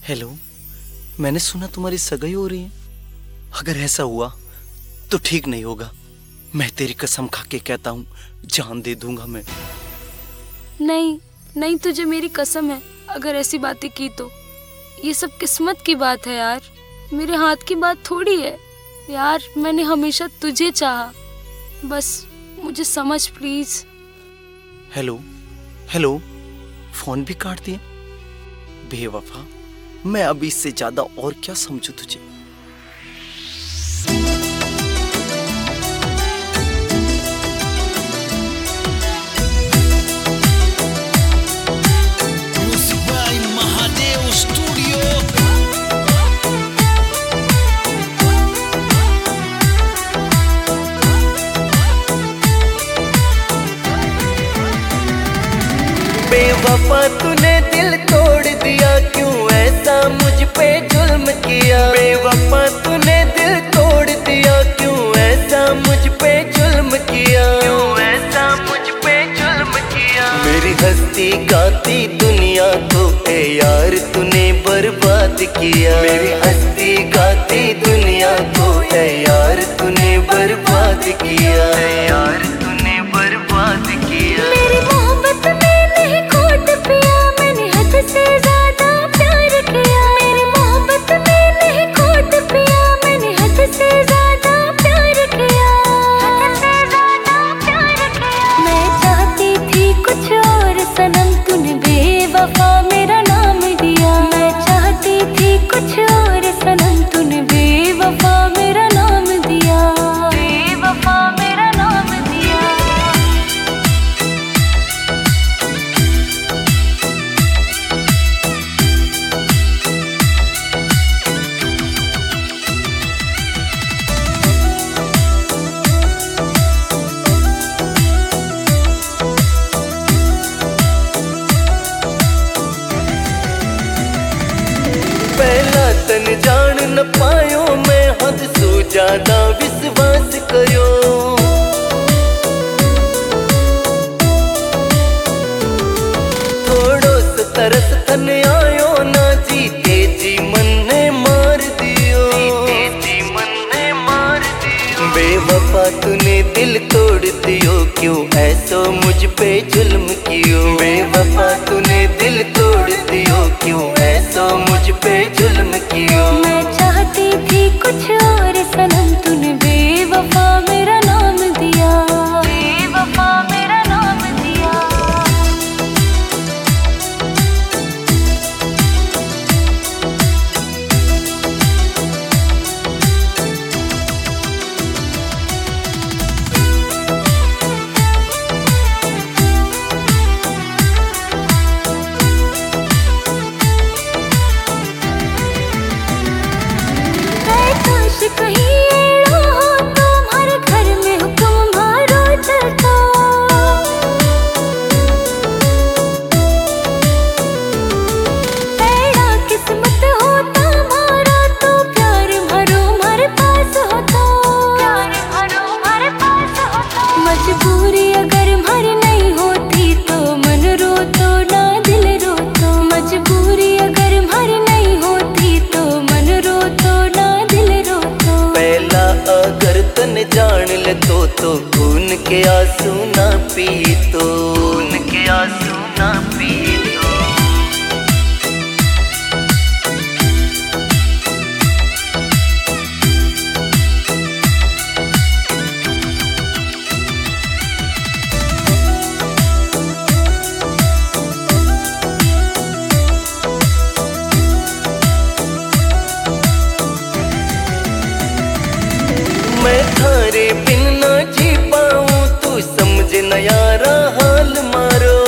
Hello, मैंने सुना तुम्हारी सगाई हो रही है। अगर ऐसा हुआ तो ठीक नहीं होगा। मैं तेरी कसम खा के कहता हूँ, जान दे दूंगा मैं। नहीं नहीं, तुझे मेरी कसम है, अगर ऐसी बातें की तो ये सब किस्मत की बात है यार, मेरे हाथ की बात थोड़ी है यार। मैंने हमेशा तुझे चाहा, बस मुझे समझ प्लीज। हेलो हेलो, फोन भी काट दिया। बेवफा, मैं अब इससे ज्यादा और क्या समझूं तुझे। बेवफा, तूने दिल तोड़ दिया, क्यों ऐसा मुझ पे जुल्म किया। बेवफा, तूने दिल तोड़ दिया, क्यों ऐसा मुझ पे जुल्म किया। क्यों ऐसा मुझ पे जुल्म किया। मेरी हस्ती गाती दुनिया को ए यार तूने बर्बाद किया। मेरी हस्ती गाती दुनिया को ए यार तूने बर्बाद किया। ए यार तूने बर्बाद किया। मेरी मोहब्बत में नहीं खोट पिया, मैंने हद से ज्यादा प्यार किया। मेरी मोहब्बत में नहीं खोट पिया, मैंने हद से ज्यादा प्यार किया। हद से ज्यादा प्यार किया। मैं चाहती थी कुछ और सनम, तूने बेवफा मेरा नाम दिया। मैं चाहती थी कुछ और सनम, तूने बेवफा मेरा नाम दिया। बेवफा मेरा नाम दिया। पहला तन जान न पायो मैं, हद सो ज्यादा विश्वास करो। थोड़ो सो तरस थन आयो ना, जीते जी मन ने मार दियो। जी मन ने मार दियो। बेवफा, तूने दिल तोड़ दियो, क्यों ऐसो मुझ पे जुल्म कियो। बेवफा, तूने दिल तोड़ दियो, क्यों ऐसो मुझ पे जुल्म कियो। मैं चाहती थी कुछ और सनम, तूने बेवफा मेरा नाम दिया। बेवफा मेरा नाम दिया। काश कहीं एड़ा हो तुम्हारे घर में हुक्म मारो चलता। एड़ा किस्मत होता हमारा, तो प्यार भरो हमारे पास होता। प्यार भरो हमारे पास होता। मजबूरी अगर हमारी नहीं होती, तो मन रो तो ना दिल रो तो। मजबूरी अगर हमारी नहीं होती, तो मन रो तो ना दिल रो तो। पहला अगर तन जान ले तो खून के आंसू ना पी तो। खून के आंसू ना पी तो। मैं थारे बिन ना जी पाऊं, तू समझ न यारा हाल मारो।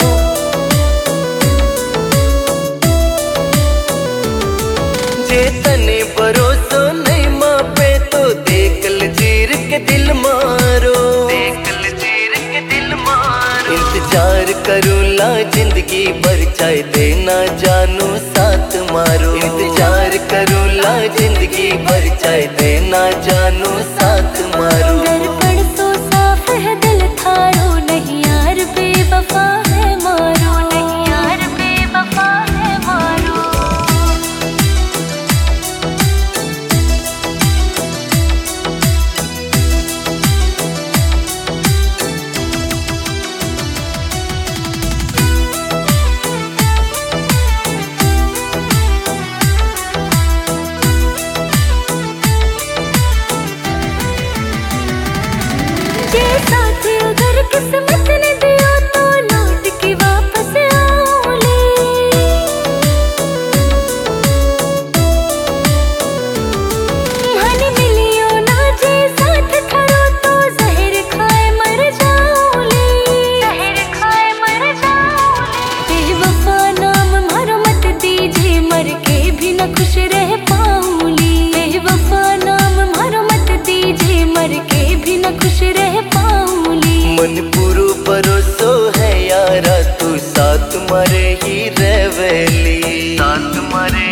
जे तने भरोसा नहीं माँ पे, तो देख ल चीर के दिल मारो। देख ल चीर के दिल मारो। इंतजार करूँ ला जिंदगी भर, चाहे देना जानू साथ मारो। इंतजार करूँ ला जिंदगी भर, चाहे देना जानू साथ मारो। दर्पण तो साफ है दिल थारो, नहीं यार बेवफा है मारो। नहीं यार बेवफा है मारो। रेवेली साथ मारे